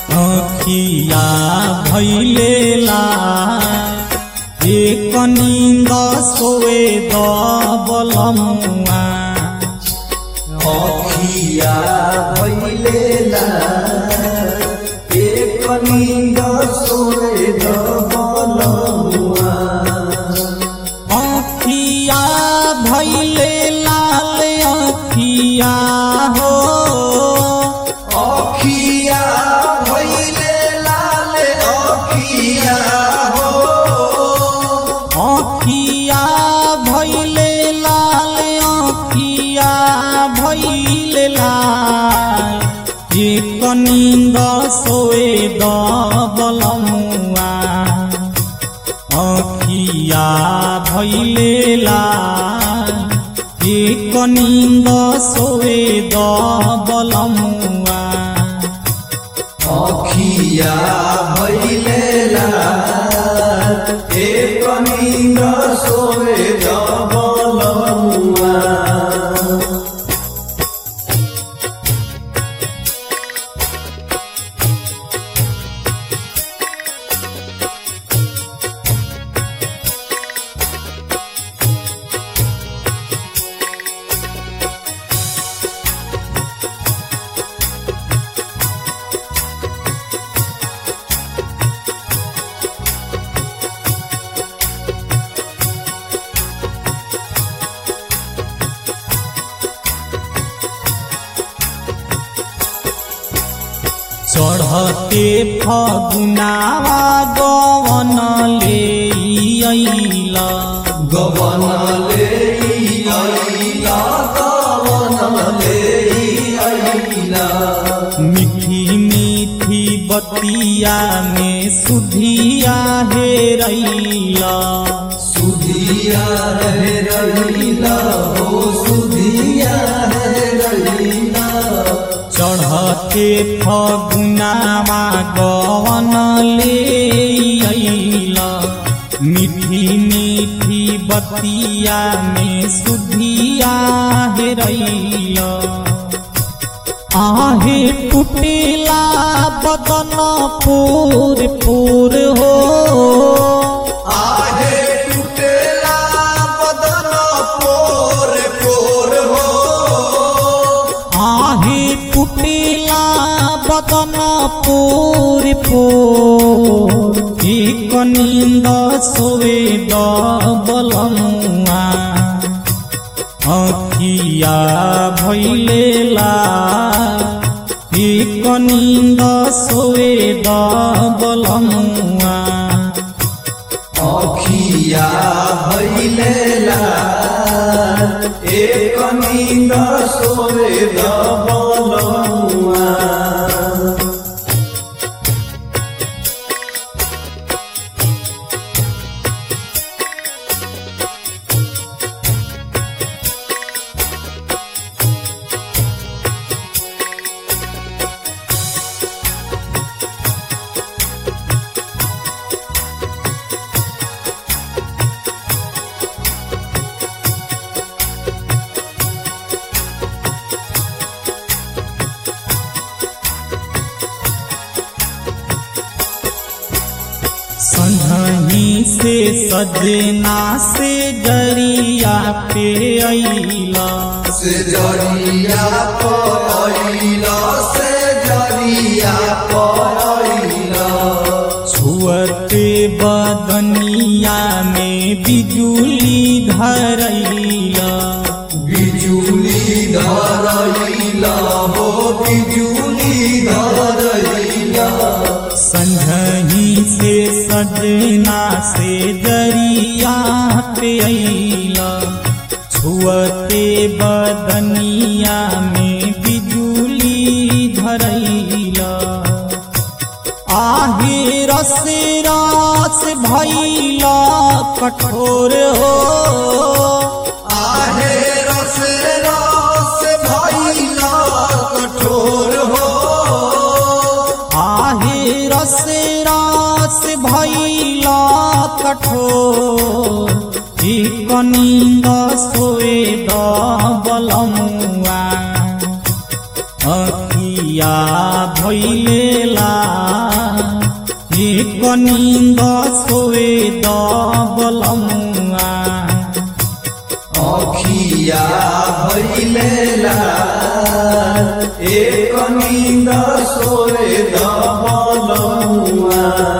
अखिया भैले लाल एक नींद सोए दबलमुआ अखिया भैले लाल एक नींद सोए दबलमुआ अखिया भैले लाल अखिया हो अखिया भैले लाल अखिया हो अखिया भैले लाल अखिया भैले लाल एक नींद सोए दबलमुआ अखिया भैले लाल एक नींद सोए दबलमुआ अखिया भैले लाल एक नींद सोए दबलमुआ चढ़ते फगुनावा गवन ले अइला गवन ले अइला गवन ले अइला मीठी मीठी बतिया में सुधिया हेरैला सुधिया हेरैला हो सुधिया हेरैला चढ़ते फगुनावा गवन ले अइला मीठी मीठी बतिया में सुधिया हेरैला आहे टूटेला बदन पूर पूर हो आहे टूटेला बदन पोर पोर हो आहे टूटेला बदन पूर पूर एक नींद सोए दबलमुआ अखिया भैले लाल एक नींद सोए दबलमुआ अखिया भैले लाल एक नींद सोए दबलमुआ संघही से सजना से जरिया पे अइला से जरिया पइला से जरिया पइला छुअते बदनिया में बिजुली धरैला बिजुली धरैला हो बिजुली धरैला संघही से सजना से जरिया पे अइला छुअते बदनिया में बिजुली धरैला आहे रस रस भैला कठोर हो आहे रस रस भैला कठोर हो आहे रस रस भैला कठोर एक नींद सोए दबलमुआ अखिया भैलेला एक नींद सोए दबलमुआ अखिया भैलेला एक नींद सोए दबलमुआ